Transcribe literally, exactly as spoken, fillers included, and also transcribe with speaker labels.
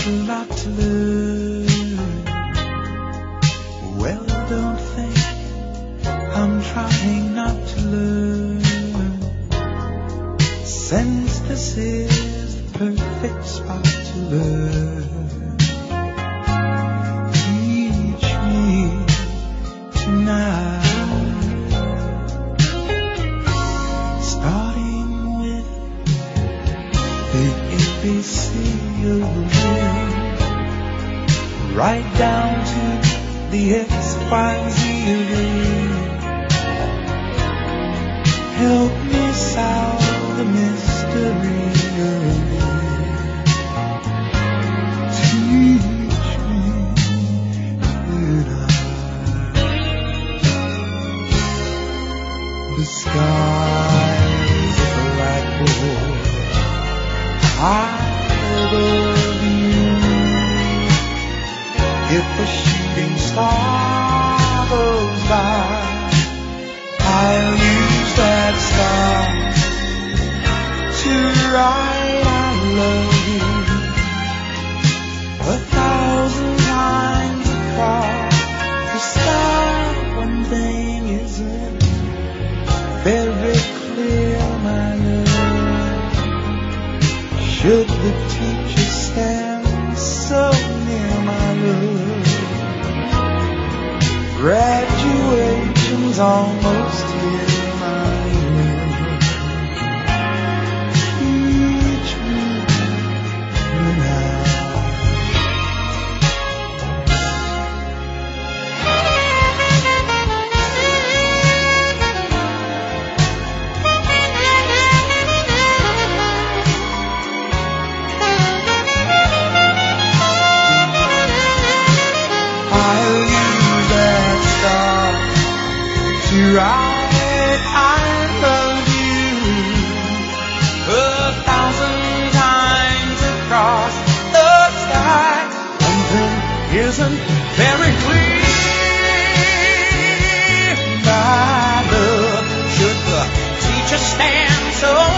Speaker 1: a lot to learn. Well, don't think I'm trying not to learn, since this is the perfect spot to learn. Teach me tonight, starting with the A B C of love, right down to the X, Y, Z of it. Help me solve the mystery of it. Teach me tonight. The sky's a blackboard high above you. If a shooting star goes by, I'll use that star to write I love you a thousand times across the sky. One thing isn't very clear, my love. Should the teacher stand so near, my love? Graduation's almost here, my love. Teach me tonight. I'll use that star to write I love you a thousand times across the sky. One thing isn't very clear, my love. Should the teacher stand so